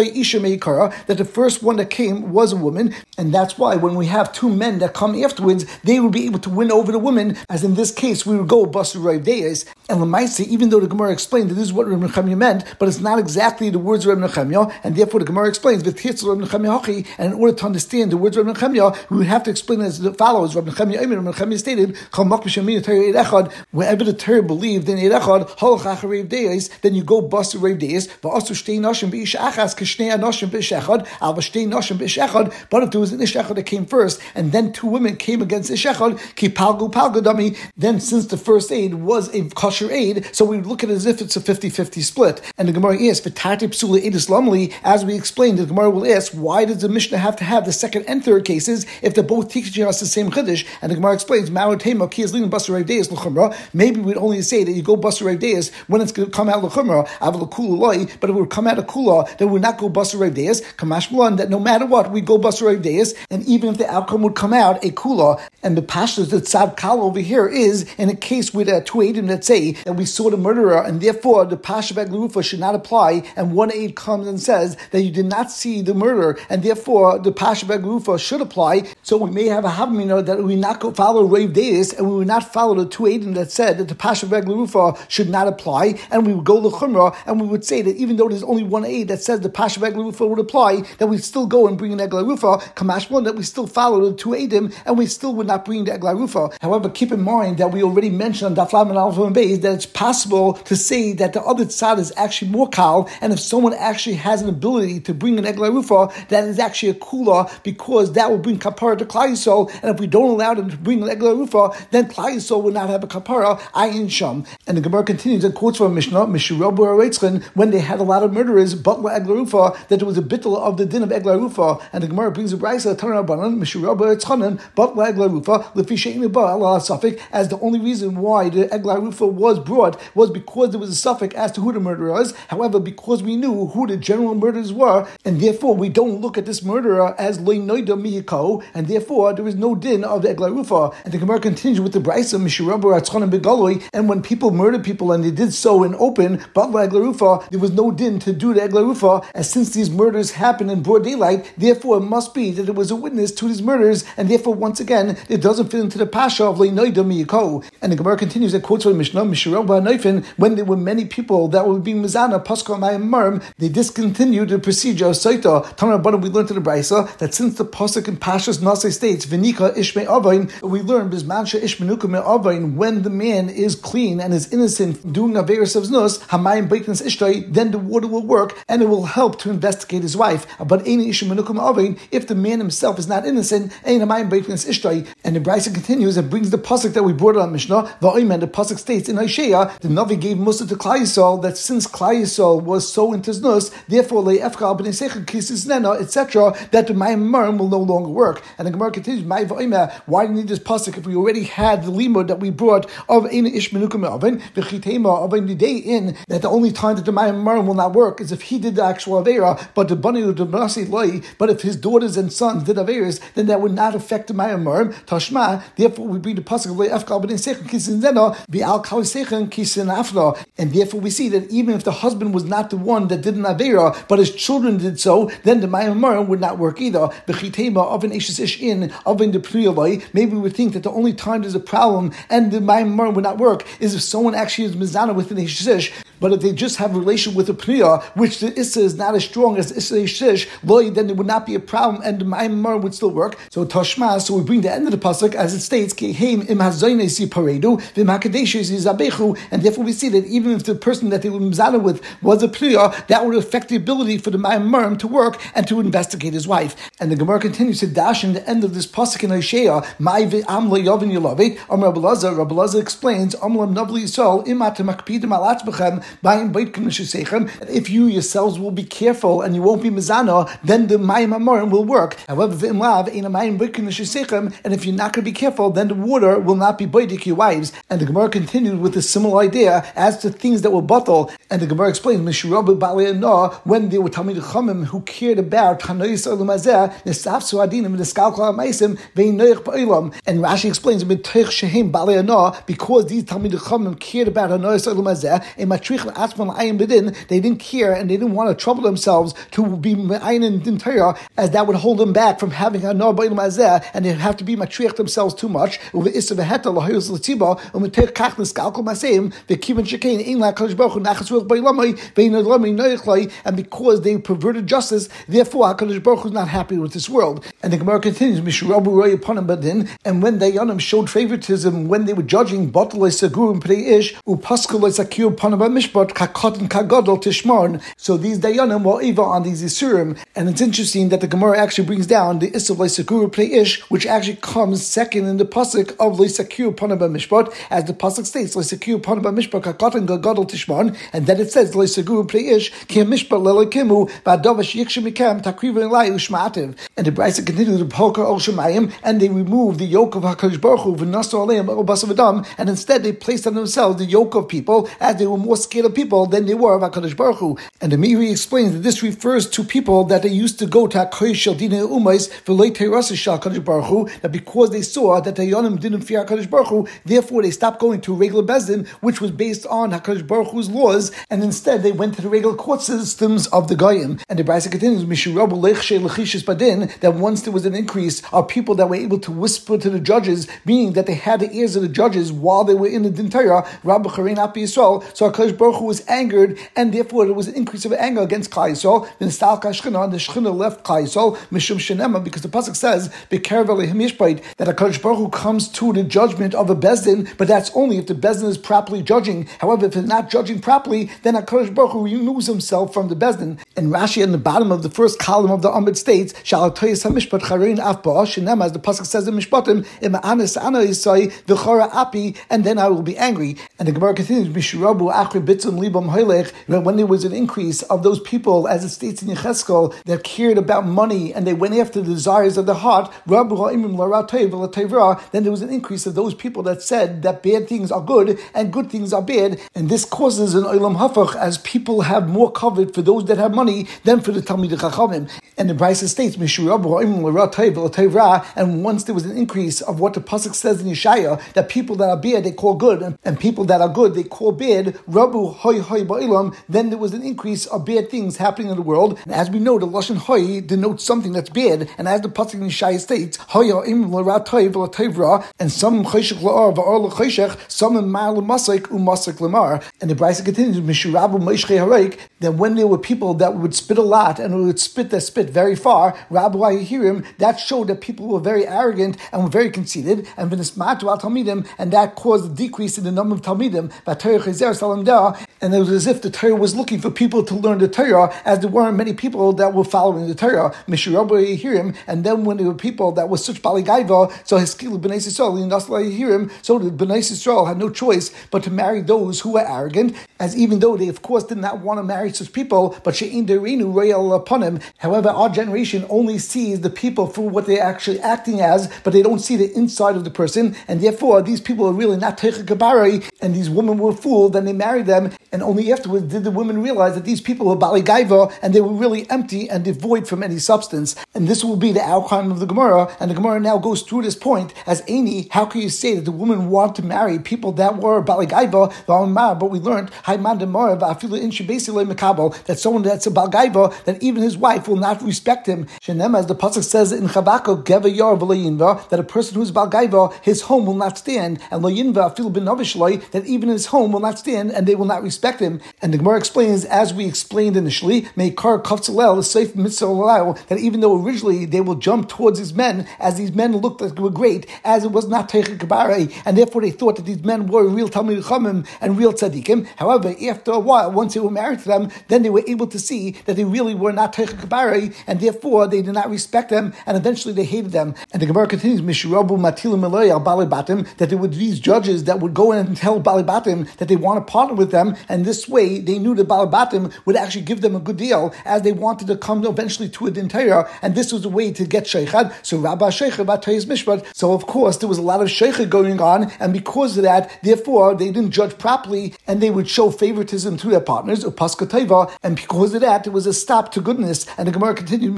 the first one that came was a woman, and that's why when we have two men that come afterwards, they will be able to win over the woman, as in this case we will go basar reiv deis. And Lamaisi, even though the Gemara explained that this is what Reb Nechemya meant, but it's not exactly the words of Reb Nechemya, and therefore the Gemara explains and in order to understand the words of Reb Nechemya, we would have to explain it as follows. Reb Nechemya stated, wherever the Torah believed in Eid Echad, then you go basar reiv deis. But if there was an ish echad that came first, and then two women came against ish echad, then since the first aid was a kosher aid, so we look at it as if it's a 50-50 split. And the Gemara asks, V'tarti psula edus lamli, as we explained, the Gemara will ask, why does the Mishnah have to have the second and third cases if they're both teaching us the same chiddush? And the Gemara explains, maybe we'd only say that you go basar rev deis when it's going to come out l'chumra, but if it would come out of kula, then we would not go basar rev deis. Kamash Malan, that no matter what, we go basar rev deis, and even if the outcome would come out a kula. And the pashtus that Tzad Kal over here is in a case with two aidim that say that we saw the murderer, and therefore the pasha beg l'rufa should not apply, and one aid comes and says that you did not see the murder, and therefore the pasha beg l'rufa should apply. So we may have a havamina that we not go follow rev deis, and we would not follow the two aidim that said that the pasha beg l'rufa should not apply, and we would go l'chumra, and we would say that even though there's only one aid that says the pasha beg l'rufa would apply, that we still go and bring an egla rufa, kamash one, that we still follow the two aidim, and we still would not bring the egla rufa. However, keep in mind that we already mentioned on Daf Lamed Aleph and Beis that it's possible to say that the other tzad is actually more kal, and if someone actually has an ability to bring an egla rufa, that is actually a kula, because that will bring kapara to Klal Yisrael, and if we don't allow them to bring an egla rufa, then Klal Yisrael will not have a kapara, ayin sham. And the Gemara continues and quotes from Mishnah, Mishurabu Areitzchen, when they had a lot of murderers, but egla rufa, that there was a bittul of the din of egla rufa, and the Gemara brings a brayso, Tanur Rabbanan, Mishurabu Areitzchanan, but egla rufa, lefi she'inu ba Allah suffix, as the only reason why the egla rufa was brought was because there was a suffix as to who the murderer is. However, because we knew who the general murderers were, and therefore we don't look at this murderer as loy noida miyiko, and therefore there is no din of the egla rufa. And the Gemara continues with the brayso, Mishurabu Areitzchanan begaloi, and when people murdered people and they did so in open, but egla rufa, there was no din to do the egla rufa, as since these murders happened in broad daylight, therefore it must be that there was a witness to these murders, and therefore once again it doesn't fit into the pasha of leinoida miyako. And the Gemara continues and quotes from Mishnah, Mishurah ba'Noifin, when there were many people that were being mizana paschal mayim marm, they discontinued the procedure of saita. Tanur Rabbanan, we learned to the brayso that since the pasuk in Pashas Nasei states v'nika ishmei avain, we learn bismansha ishmenuka me avain, when the man is clean and is innocent doing averis of znus hamayim beiknas ishtay, then the water will work and it will help to investigate his wife. But if the man himself is not innocent, and the brayso continues and brings the pasuk that we brought on Mishnah. The pasuk states in Isaiah, the Navi gave Musa to Klal Yisrael, that since Klal Yisrael was so into znus, therefore etc., that the mayim marim will no longer work. And the Gemara continues, why do you need this pasuk if we already had the limud that we brought of Eina Ish Menuka Me'oven, V'chitema Oven, the day in that the only time that the mayim marim will not work is if he did the actual avera, but the bani of the nasi loy, but if his daughters and sons did averas, then that would not affect the mayim marim. Tashma, therefore we bring the pasuk of le'efkal b'nei seichen kisin zeno v'al kal seichen kisin afno, and therefore we see that even if the husband was not the one that did an avera, but his children did so, then the mayim marim would not work either. B'chitema of an ishes ish in of an depriyaloi. Maybe we would think that the only time there's a problem and the mayim marim would not work is if someone actually is mizana with an ishes ish. But if they just have a relation with a pniya, which the issa is not as strong as the issa ishish, then there would not be a problem, and the mayim marim would still work. So tashma, so we bring the end of the pasuk as it states, and therefore we see that even if the person that they were mizana with was a pniya, that would affect the ability for the mayim marim to work and to investigate his wife. And the Gemara continues to dash in the end of this pasuk in Isaiah, Rabbi Lazar explains, if you yourselves will be careful and you won't be mizana, then the mayim marim will work. However, and if you're not going to be careful, then the water will not be baidik your wives. And the Gemara continued with a similar idea as to things that were batal. And the Gemara explains, when they were Talmid Chachamim who cared about Chanois Olam Hazeh, Nesafsu Adinim, Neskalkal Maisim, Veinoich Ba'olam. And Rashi explains, because these Talmid Chachamim cared about Chanois Olam Hazeh, they didn't care and they didn't want to trouble themselves to be ma'ayin in Torah, as that would hold them back from having a no ba'ilum hazeh, and they'd have to be matriach themselves too much. And because they perverted justice, therefore HaKadosh Baruch Hu is not happy with this world. And the Gemara continues, and when Dayanim showed favoritism when they were judging, mishpat kakotin kagadol tishmon. So these dayanim were eva on these isurim, and it's interesting that the Gemara actually brings down the issue of leisakuru plei ish, which actually comes second in the pasuk of leisakuru panaba mishpat, as the pasuk states leisakuru panaba mishpat kakotin kagadol tishmon, and then it says leisakuru plei ish ki mishpat lelakimu ba'davash yikshemikam takrivan elai ushma'ativ. And the Brisa continues to polka ol shemayim, and they remove the yoke of HaKadosh Baruch Hu v'nasu aleim el basav adam, and instead they placed on themselves the yoke of people, as they were more scared of people than they were of HaKadosh Baruch Hu. And the Meiri explains that this refers to people that they used to go to HaKodesh Shel Dinei Umais v'lei teirasa shel HaKadosh Baruch Hu, that because they saw that the Yonim didn't fear HaKadosh Baruch Hu, therefore they stopped going to regular Bezdin, which was based on HaKadosh Baruch Hu's laws, and instead they went to the regular court systems of the Goyim. And the Brisa continues, Mishurabu lechshe lechishis badin, that once there was an increase of people that were able to whisper to the judges, meaning that they had the ears of the judges while they were in the Din Torah, Rabbi Charein Api Yisrael, so HaKadosh Baruch Hu was angered, and therefore there was an increase of anger against Klal Yisrael. Then the Shechina left Klal Yisrael, Mishum Shenema, because the pasuk says, B'kerev Elohim Yishpait, that HaKadosh Baruch Hu comes to the judgment of a Bezdin, but that's only if the Bezdin is properly judging. However, if it's not judging properly, then HaKadosh Baruch Hu removes himself from the Bezdin. And Rashi in the bottom of the first column of the Amud states, Shalatoyis HaMishpat Charein Af Ba'ah Shenema, as the pasuk says in Mishpatim, Ima Anis Ana Yisai V'chora Api, and then I will be angry. And the Gemara continues, Mishurabu Achri Bitzum Libam Hoylech, when there was an increase of those people, as it states in Yecheskel, that cared about money and they went after the desires of the heart, then there was an increase of those people that said that bad things are good and good things are bad, and this causes an Olam Hafach, as people have more covet for those that have money than for the Talmidei Chachamim. And the Brisa states, and once there was an increase of what the pasuk says in Yeshaya, that people that are bad they call good, and people that are good they call bad, Rabu hoy hoy ba'ilam, then there was an increase of bad things happening in the world. And as we know, the Lashon hoy denotes something that's bad, and as the pasuk in Yeshaya states, hoy ha'im l'ratay v'latayvra, and some chayshech la'ar v'ar l'chayshech, some in mar l'masik u'masik l'mar. And the Brisa continues, Mishurabu Moishchei Hareik, that when there were people that would spit a lot and would spit their spit very far, Rabbi Yehirim, that showed that people were very arrogant and were very conceited, and v'nismatu al talmidim, and that caused a decrease in the number of talmidim. And it was as if the Torah was looking for people to learn the Torah, as there weren't many people that were following the Torah. Mishurabu Yehirim, and then when there were people that were such Bali Gaiva, so Hiskilu B'nai Yisrael, Yehirim, so the B'nai Yisrael had no choice but to marry those who were arrogant, as even though they of course did not want to marry such people, but she'in derinu royal upon him. However, our generation only sees the people for what they're actually acting as, but they don't see the inside of the person, and therefore these people are really not teicha kabari, and these women were fooled, and they married them, and only afterwards did the women realize that these people were bali gaiva, and they were really empty and devoid from any substance. And this will be the outcome of the Gemara, and the Gemara now goes through this point as Aini, how can you say that the women want to marry people that were bali gaiva? But we learned that someone that's a bal gaiva, that even his wife will not respect him. Shenem, as the pasuk says in Chabakuk, Geva Yar v'Lo, that a person who's bal gaiva, his home will not stand, and Lo Yinva Afilu ben Novishloi, that even his home will not stand, and they will not respect him. And the Gemara explains, as we explained initially, Meikar Kafzalel, the Seif Mitzvah, that even though originally they will jump towards these men, as these men looked like they were great, as it was not Teichik Kabare, and therefore they thought that these men were real Talmidei Chachamim and real tzaddikim. However, after a while, once they were married to them, then they were able to see that they really were not Teichik Kabare, and therefore they did not respect them, and eventually they hated them. And the Gemara continues, Mishurabu Matilim Eloi al Bali Batim, that there were these judges that would go in and tell Bali Batim that they want to partner with them, and this way they knew that Bali Batim would actually give them a good deal, as they wanted to come eventually to a Din Torah, and this was a way to get Sheikhad. So Rabba Sheikhad Batayis Mishpat. So of course there was a lot of Sheikhad going on, and because of that, therefore they didn't judge properly, and they would show favoritism to their partners, Upaska Teva, and because of that, there was a stop to goodness. And the Gemara continued,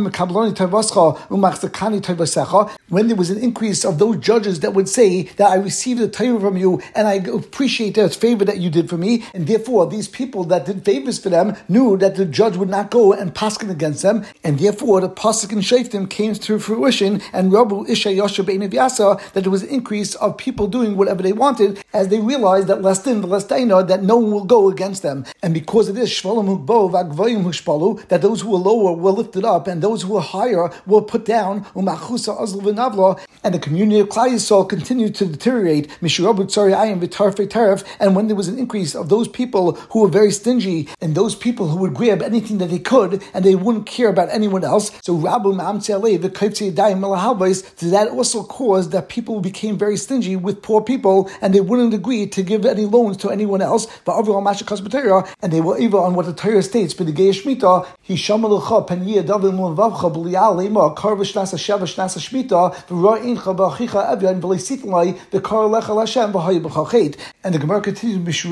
when there was an increase of those judges that would say that I received a Torah from you, and I appreciate that favor that you did for me, and therefore these people that did favors for them knew that the judge would not go and paskin against them, and therefore the pasuk in Shaftim came to fruition, and Rabu Isha Yosha Bein Vyasa, that there was an increase of people doing whatever they wanted, as they realized that less din, the less that no one will go against them. And because of this, that those who were lower were lifted up, and those who were higher were put down. And the community of Klal Yisrael continued to deteriorate. And when there was an increase of those people who were very stingy, and those people who would grab anything that they could, and they wouldn't care about anyone else, so that also caused that people became very stingy with poor people, and they wouldn't agree to give any loans to anyone else. And they were even on what the Torah states for the Gei Shemitah. And the Gemara continues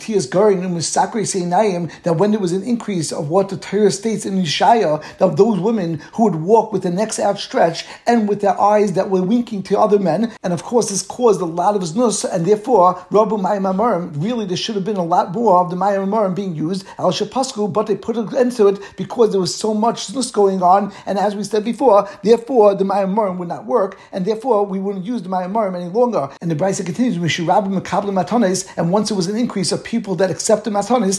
that when there was an increase of what the Torah states in Yeshaya, that those women who would walk with their necks outstretched and with their eyes that were winking to other men, and of course this caused a lot of znus, and therefore Rabbu Mayim Amarim, really there should have been a lot more of the Mayim Amarim being used, Al Shapasku, but they put an end to it because there was so much znus going on, and as we said before, therefore the Mayim Amarim would not work, and therefore we wouldn't use the Mayim Amarim any longer. And the Brisa continues, and once there was an increase of people that accepted matanis,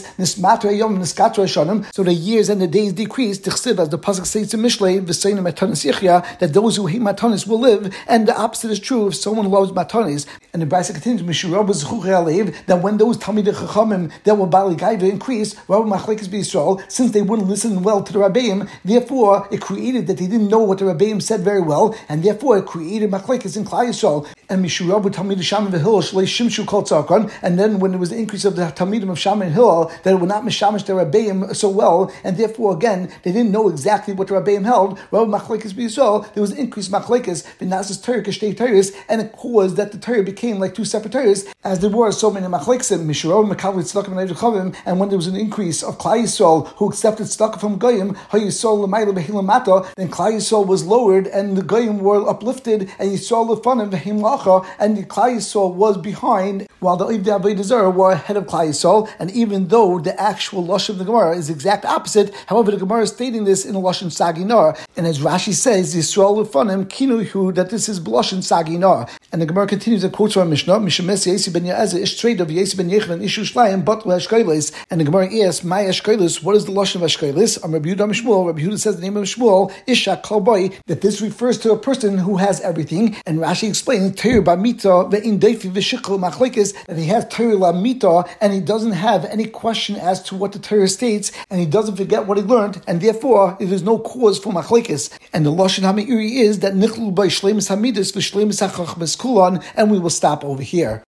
so the years and the days decreased, as the pasuk says in Mishlei, that those who hate matanis will live, and the opposite is true if someone loves matanis. And the Brisa continues, that when those Talmidei Chachamim that were Bali Gaiva increased, since they wouldn't listen well to the Rabbeim, therefore it created that they didn't know what the Rabbeim said very well, and therefore it created machlekes in Klal Yisrael. And Mishurabu Talmidei Shammai v'Hillel shlei shimshu kol tzarkan. And then when there was the increase of the Talmidim of Shammai and Hillel, that it would not mishamish the Rabbeim so well, and therefore again they didn't know exactly what the Rabbeim held. Rabbi machlekes b'Yisrael, there was increased machlekes v'nasas Torah k'shtei Torahs, and it caused that the Torah became like two separate Torahs, as there were so many machlekes. Mishurabu mekavli tzedakah v'nei chavim, and when there was an increase of Klal Yisrael who accepted tzedakah from Goyim, hayisol l'mayla v'hilam mata, then Klal Yisrael was lowered and the Goyim were uplifted, and Yisrael lefanim v'him lacha, and the Klal Yisrael was behind, while the Ivdei Avodah Zarah were ahead of Klal Yisrael. And even though the actual lashon of the Gemara is the exact opposite, however, the Gemara is stating this in a lashon saginar, and as Rashi says, Yisrael lefanim kinuhu, that this is lashon saginar. And the Gemara continues and quotes from Mishnah, Mishemes Yesi ben Ye'ezeh ish trade of Yesi ben Yechon ishu shlayim but le'ashkolis. And the Gemara asks, "My ashkolis, what is the lashon of ashkolis?" Rabbi Yehuda Mishmuel, Rabbi Yehuda says the name of Shmuel Isha Kalboi, that this refers to a person who has everything. And Rashi explains Torah b'mita ve'in deifi v'shikol machlekes, that he has Torah l'mita and he doesn't have any question as to what the Torah states, and he doesn't forget what he learned, and therefore there is no cause for machlekes. And the lashon ha'meiri is that nichlu by shleimus hamidus v'shleimus hachachmas kulon, and we will stop over here.